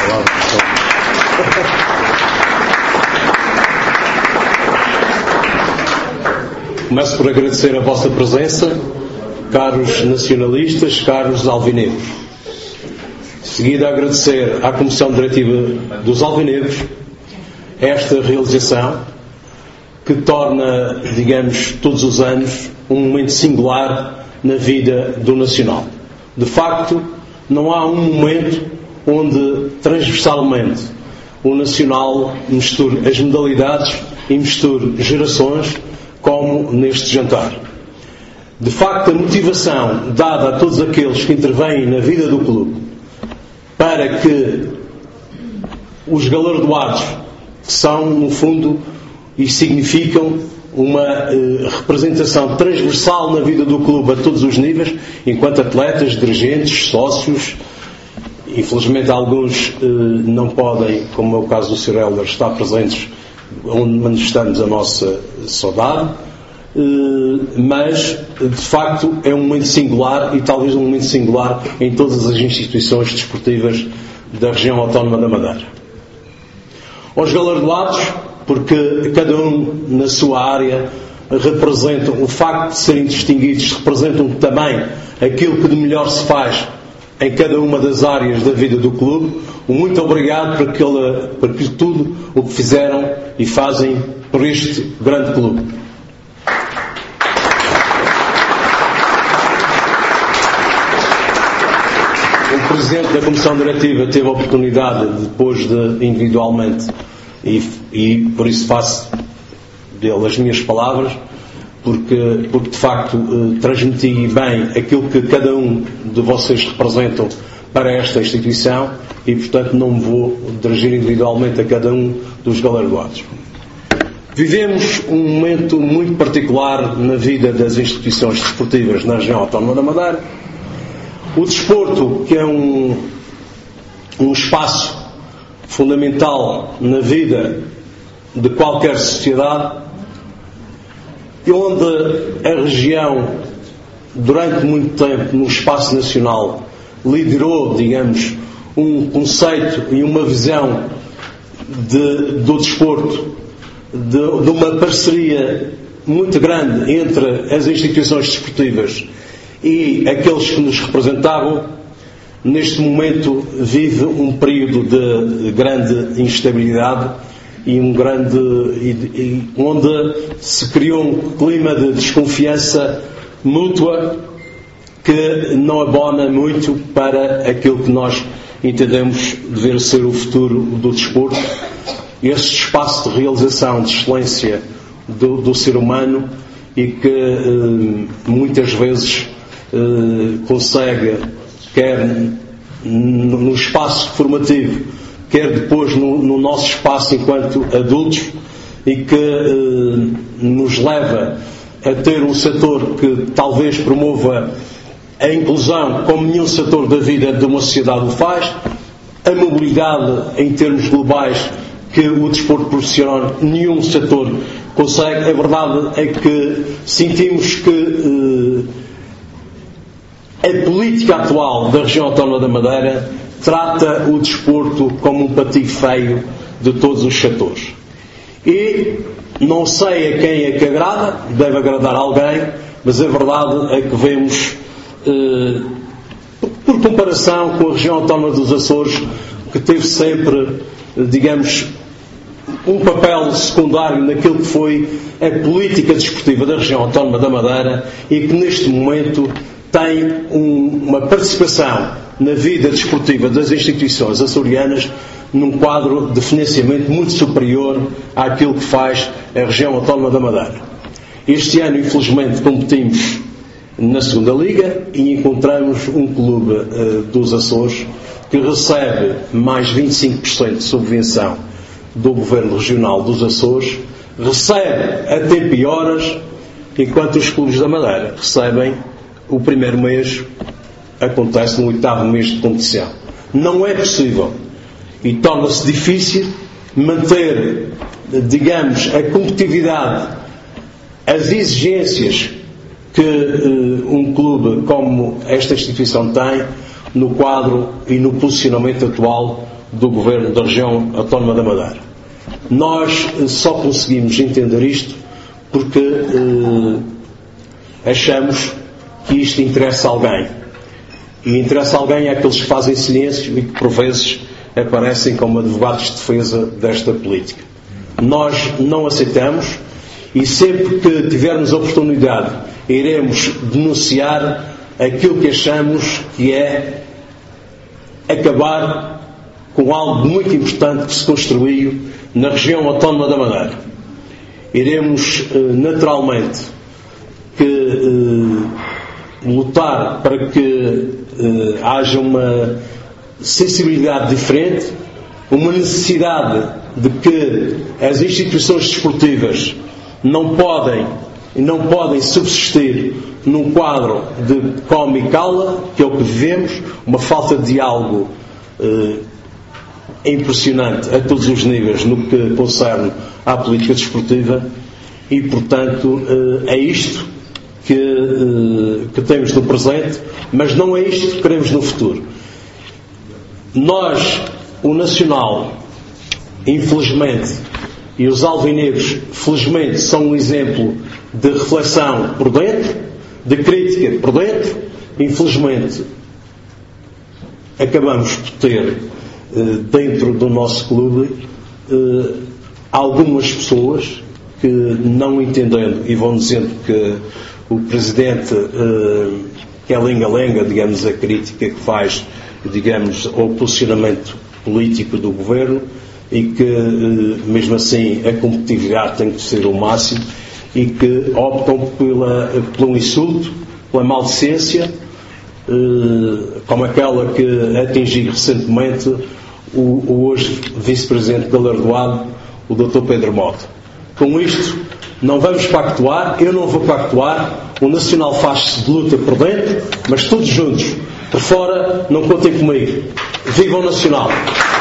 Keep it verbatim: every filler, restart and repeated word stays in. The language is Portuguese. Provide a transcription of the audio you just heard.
Começo por agradecer a vossa presença, caros nacionalistas, caros alvinegros. De seguida, agradecer à Comissão Diretiva dos Alvinegros esta realização que torna, digamos, todos os anos um momento singular na vida do Nacional. De facto, não há um momento onde transversalmente o Nacional misture as modalidades e misture gerações como neste jantar. De facto, a motivação dada a todos aqueles que intervêm na vida do clube para que os galardoados, que são, no fundo, e significam uma eh, representação transversal na vida do clube a todos os níveis, enquanto atletas, dirigentes, sócios. Infelizmente alguns eh, não podem, como é o caso do senhor Helder, estar presentes onde manifestamos a nossa saudade, eh, mas de facto é um momento singular e talvez um momento singular em todas as instituições desportivas da região autónoma da Madeira. Aos galardoados, porque cada um na sua área representam, o facto de serem distinguidos, representam também aquilo que de melhor se faz em cada uma das áreas da vida do clube. Um muito obrigado por, aquele, por tudo o que fizeram e fazem por este grande clube. O Presidente da Comissão Diretiva teve a oportunidade, depois de individualmente, e, e por isso faço dele as minhas palavras, porque, porque de facto eh, transmiti bem aquilo que cada um de vocês representam para esta instituição e, portanto, não me vou dirigir individualmente a cada um dos galardoados. Vivemos um momento muito particular na vida das instituições desportivas na região autónoma da Madeira. O desporto, que é um, um espaço fundamental na vida de qualquer sociedade, e onde a região, durante muito tempo, no espaço nacional, liderou, digamos, um conceito e uma visão de, do desporto, de, de uma parceria muito grande entre as instituições desportivas e aqueles que nos representavam. Neste momento vive um período de grande instabilidade e um grande e, e, onde se criou um clima de desconfiança mútua que não abona muito para aquilo que nós entendemos dever ser o futuro do desporto, este espaço de realização de excelência do, do ser humano, e que eh, muitas vezes eh, consegue, quer no, no espaço formativo, quer depois no, no nosso espaço enquanto adultos, e que eh, nos leva a ter um setor que talvez promova a inclusão como nenhum setor da vida de uma sociedade o faz, a mobilidade em termos globais que o desporto profissional nenhum setor consegue. A verdade é que sentimos que eh, a política atual da região autónoma da Madeira trata o desporto como um patinho feio de todos os setores. E não sei a quem é que agrada, deve agradar a alguém, mas a verdade é que vemos, eh, por comparação com a região autónoma dos Açores, que teve sempre, digamos, um papel secundário naquilo que foi a política desportiva da região autónoma da Madeira, e que neste momento tem um, uma participação na vida desportiva das instituições açorianas num quadro de financiamento muito superior àquilo que faz a região autónoma da Madeira. Este ano, infelizmente, competimos na segunda Liga e encontramos um clube uh, dos Açores que recebe mais vinte e cinco por cento de subvenção do Governo Regional dos Açores, recebe a tempo e horas, enquanto os clubes da Madeira recebem o primeiro mês, acontece no oitavo mês de competição. Não é possível, e torna-se difícil manter, digamos, a competitividade, as exigências que uh, um clube como esta instituição tem, no quadro e no posicionamento atual do Governo da Região Autónoma da Madeira. Nós só conseguimos entender isto porque eh, achamos que isto interessa a alguém. E interessa a alguém é aqueles que fazem silêncio e que, por vezes, aparecem como advogados de defesa desta política. Nós não aceitamos e sempre que tivermos a oportunidade iremos denunciar aquilo que achamos que é acabar com algo muito importante que se construiu na região autónoma da Madeira. Iremos, naturalmente, que, eh, lutar para que eh, haja uma sensibilidade diferente, uma necessidade de que as instituições desportivas não podem, não podem subsistir num quadro de come e cala, que é o que vivemos, uma falta de diálogo eh, impressionante a todos os níveis no que concerne à política desportiva e, portanto, eh, é isto que, eh, que temos no presente, mas não é isto que queremos no futuro. Nós, o Nacional, infelizmente, e os alvinegros, felizmente, são um exemplo de reflexão por dentro, de crítica por dentro. Infelizmente, acabamos por ter, dentro do nosso clube, algumas pessoas que, não entendendo, e vão dizendo que o Presidente que é lenga-lenga, digamos, a crítica que faz, digamos, ao posicionamento político do Governo, e que, mesmo assim, a competitividade tem que ser o máximo, e que optam pela, pelo insulto, pela maldicência, como aquela que atingiu recentemente o, o hoje Vice-Presidente galardoado, o doutor Pedro Mota. Com isto, não vamos pactuar, eu não vou pactuar, o Nacional faz-se de luta por dentro, mas todos juntos, por fora, não contem comigo. Viva o Nacional!